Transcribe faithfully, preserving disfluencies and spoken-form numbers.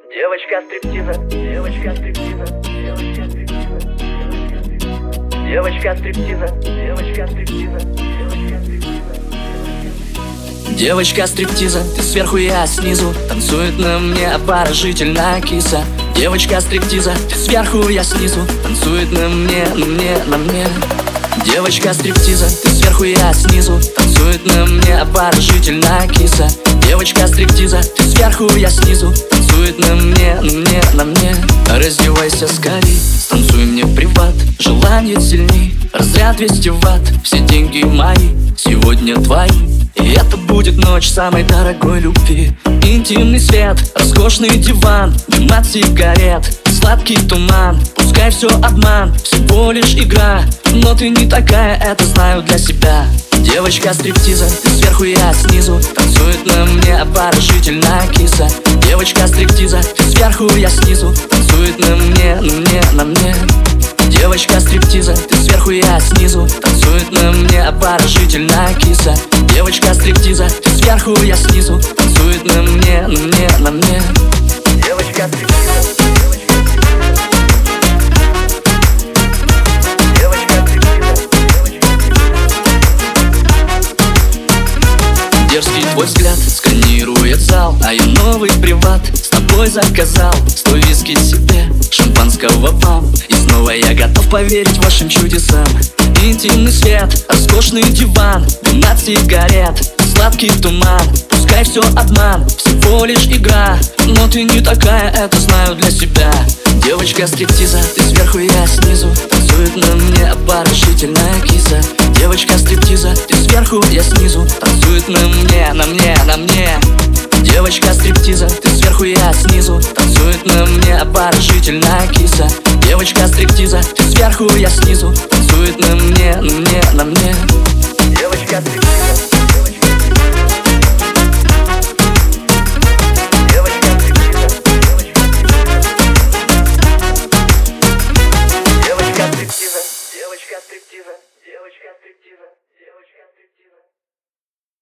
Девочка стриптиза, девочка стриптиза, девочка стриптиза, девочка стриптиза, девочка стриптиза, девочка стриптиза. Девочка стриптиза, ты сверху, я снизу. Танцует на мне обворожительная киса. Девочка стриптиза, ты сверху, я снизу. Танцует на мне, на мне, на мне. Девочка стриптиза, ты сверху, я снизу. Танцует на мне обворожительная киса. Девочка стриптиза, ты сверху, я снизу. Танцует на мне, на мне, на мне. Раздевайся скорей, станцуй мне в приват. Желание сильней, разряд двести ватт. Все деньги мои, сегодня твои. И это будет ночь самой дорогой любви. Интимный свет, роскошный диван, дым от сигарет, сладкий туман. Пускай все обман, всего лишь игра. Но ты не такая, это знаю для себя. Девочка стриптиза, ты сверху, я снизу. Танцует на мне обворожительная киса. Девочка стриптиза, ты сверху, я снизу. Танцует на мне, на мне, на мне. Девочка стриптиза, ты сверху, я снизу. Танцует на мне обворожительная киса. Девочка стриптиза, ты сверху, я снизу. Танцует на мне, на мне, на мне. Девочка стриптиза. Дерзкий твой взгляд сканирует зал, а я новый приват с тобой заказал. Сто виски себе, шампанского вам. И снова я готов поверить вашим чудесам. Интимный свет, роскошный диван, дым от сигарет, сладкий туман. Пускай все обман, всего лишь игра. Но ты не такая, это знаю для себя. Девочка стриптиза, ты сверху, я снизу. Танцует на мне обворожительная киса. Девочка стриптиза, ты сверху, я снизу. Танцует на мне, на мне, на мне. Девочка стриптиза, ты сверху, я снизу. Танцует на мне обворожительная киса. Девочка стриптиза, ты сверху, я снизу. Танцует на мне, на мне, на мне. Девочка стриптиза.